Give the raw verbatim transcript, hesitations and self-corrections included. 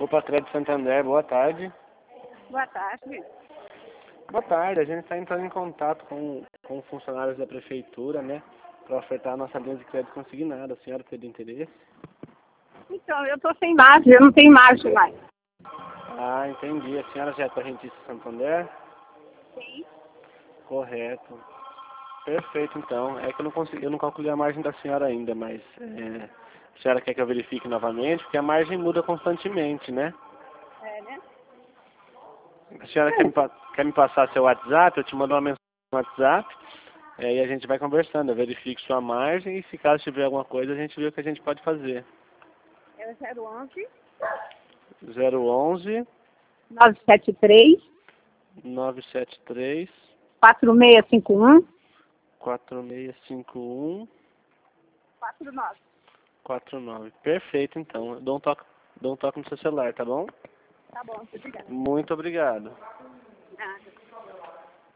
Opa, Crédito Santander, boa tarde. Boa tarde. Boa tarde, a gente está entrando em contato com, com funcionários da prefeitura, né, para ofertar a nossa linha de crédito consignada. A senhora teria interesse? Então, eu estou sem margem, eu não tenho margem mais. Ah, entendi. A senhora já é correntista Santander? Sim. Correto. Perfeito, então. É que eu não consegui, eu não calculei a margem da senhora ainda, mas é, a senhora quer que eu verifique novamente? Porque a margem muda constantemente, né? É, né? A senhora quer me, pa- quer me passar seu WhatsApp? Eu te mando uma mensagem no WhatsApp, é, e a gente vai conversando. Eu verifico sua margem e se caso tiver alguma coisa, a gente vê o que a gente pode fazer. É o zero onze, zero onze, nove sete três, nove sete três, quatro seis cinco um, quatro seis cinco um, quatro nove. quatro nove. Perfeito, então. Eu dou um toque, dou um toque no seu celular, tá bom? Tá bom, obrigada. Muito obrigado. Nada.